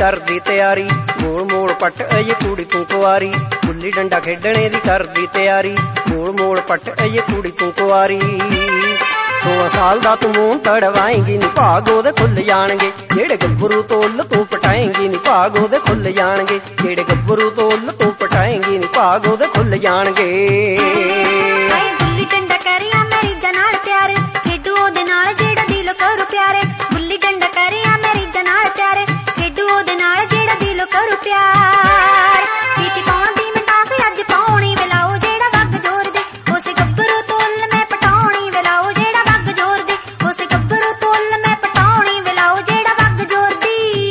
करदी तैयारी, मोड़ मोड़ पट अजे कुड़ी तू कुआरी। गुल्ली डंडा खेडने दी करदी तैयारी, मोड़ मोड़ पट अजे कुड़ी तू कुआरी। 16 साल दा तू मूंह तड़वाएंगी नी भाग ओदे खुल जाणगे, जेड़े गब्बरू तोल तू पटाएंगी नी भाग ओदे खुल जाणगे, जेड़े गब्बरू तोल तू पटाएंगी नी भाग ओदे खुल जाणगे। गुल्ली डंडा करिया मेरी जनाल प्यारे, खेडू ओदे नाल जेड़ा दिल करू प्यारे। गुल्ली डंडा करिया मेरी जनाल प्यारे, खेडू ओदे नाल जेड़ा दिल करू प्यार। पीती पाउण दी मिठास अज पाउणी वेलाओ, जेड़ा वग जोर दे उस गब्बरू तोल मैं पटाउणी वेलाओ, जेड़ा वग जोर दे उस गब्बरू तोल मैं पटाउणी वेलाओ, जेड़ा वग जोर दी।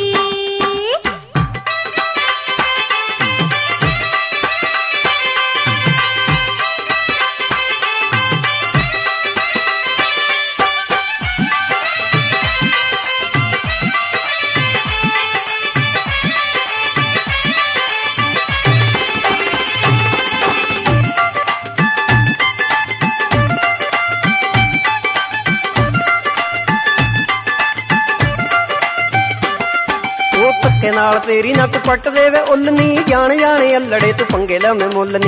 धक्के नाल तेरी नक पट देवे उल्लनी, जान जाने अल्लड़े तू पंगे लवे मुल्लनी।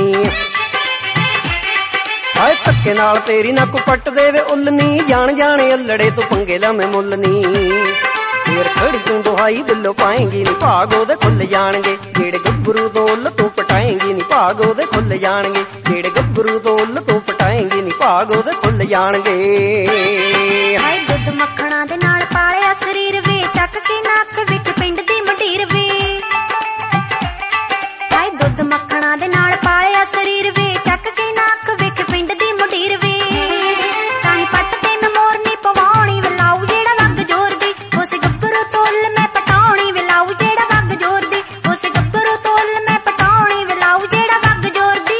हाय धक्के नाल तेरी नक पट देवे उल्लनी, जान जाने अल्लड़े तू पंगे लवे मुल्लनी। फिर खड़ी तू दुहाई दिलों पाएंगी नी भाग ओदे खुल जाणगे, जेड़े गब्बरू तोल तू पटाएंगी नी भाग ओदे खुल जाणगे, जेड़े गब्बरू तोल तू पटाएंगी नी भाग ओदे खुल जाणगे। हाय दुध मक्खणा दे नाल पालिया शरीर वे, चक के नक विच पिंड दी मंडीर वे। हाय दुध मक्खणा दे नाल पालिया शरीर वे, चक के नक विच पिंड दी मंडीर वे। ताही पट ते मैं मोरनी पवाउणी वेलाऊ, जेड़ा वग जोर दी उस गब्बरू तोल मैं पटाउणी वेलाऊ, जेड़ा वग जोर दी उस गब्बरू तोल मैं पटाउणी वेलाऊ, जेड़ा वग जोर दी।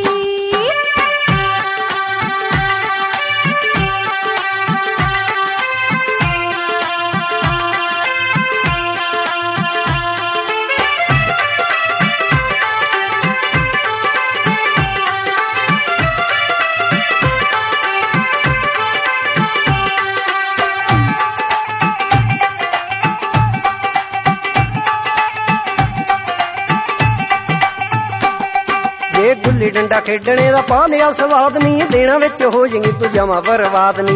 जे गुल्ली डंडा खेडने दा पा लिया स्वाद नी, देना विच हो जाएगी तू जमा बर्बाद नी।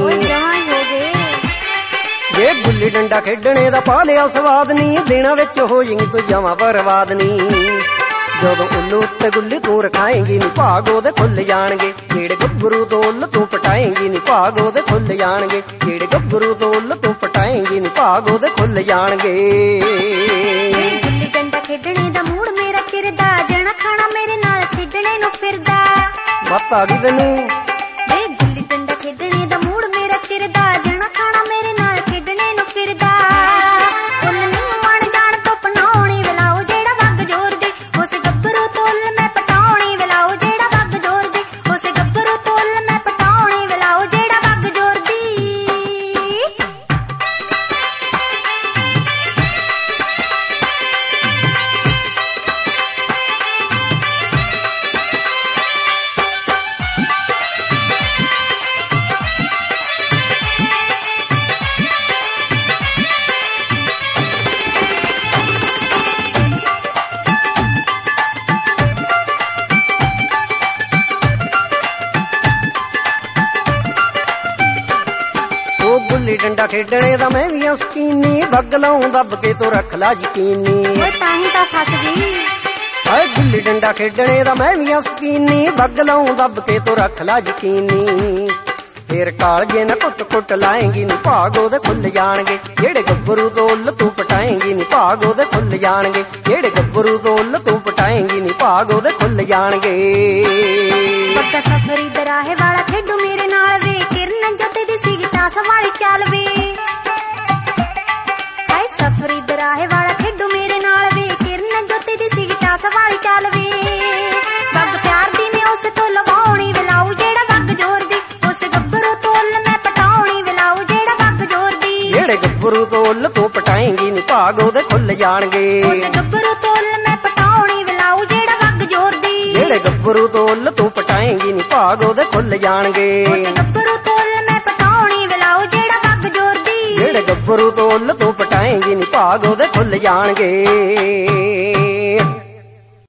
जे गुल्ली डंडा खेडने दा पा लिया स्वाद नी, देना विच हो जाएगी तू जमा बर्बाद नी। जदों उल्लू उत्ते गुल्ली तू रखाएंगी नी भाग ओदे खुल जाणगे, जेड़े गब्बरू तोल तू पटाएंगी नी भाग ओदे खुल जाणगे, जेड़े गब्बरू तोल तू पटाएंगी नी भाग ओदे खुल जाणगे। गुल्ली डंडा खेडने दा मूड मेरा चिरदा, जना खाना मेरे नाल खेडने नूं फिरदा। मत आ गई तैनूं वे गुल्ली डंडा खेडने दा मूड मेरा चिरदा, जना खाना मेरे नाल खेडने नूं फिरदा। फुल नहीं मन जान तो पनाउणी वेलाओ, जेड़ा वग जोर दे उस गब्बरू तोल मैं पटाउणी वेलाओ, जेड़ा वग जोर दे उस गब्बरू तोल मैं पटाउणी वेलाओ, जेड़ा वग जोर दी। गुल्ली डंडा खेडने दा मैं भी शकीनी, वग लाऊं दब के तो रख ला यकीनी। ओए ताही तां फस गई। हाय गुल्ली डंडा खेडने दा मैं भी शकीनी, वग लाऊं दब के तो रख ला यकीनी। फिर कालजे न कुट कुट लाएंगी नी भाग ओदे खुल जाणगे, जेड़े गब्बरू तोल तू पटाएंगी नी भाग ओदे खुल जाणगे, जेड़े गब्बरू तोल तू पटाएंगी नी भाग ओदे खुल जाणगे। बग्गा सफरी दराहे वाला खेडू मेरे नाल वे, किरण जोते दी सी टास वाली चाल वे। हाय सफरी दराहे वाला खेडू मेरे नाल वे, किरण जोते दी सी टास वाली चाल वे। बग प्यार दी मैं उस तो लवाउणी वेलाऊ, जेड़ा वग जोर दी उस गब्बरू तोल मैं पटाउणी वेलाऊ, जेड़ा वग जोर दी। जेड़े गब्बरू तोल तू पटाएंगी नी भाग ओदे खुल जाणगे, उस गब्बरू तोल मैं पटाउणी वेलाऊ, जेड़ा वग जोर दी। जेड़े गब्बरू तोल तू पटाएंगी नी भाग ओदे खुल जाणगे, उस गब्बरू तोल मैं पटाउणी वेलाऊ, जेड़ा वग जोर दी। जेड़े गब्बरू तोल तू पटाएंगी नी भाग ओदे खुल ਜਾਣਗੇ।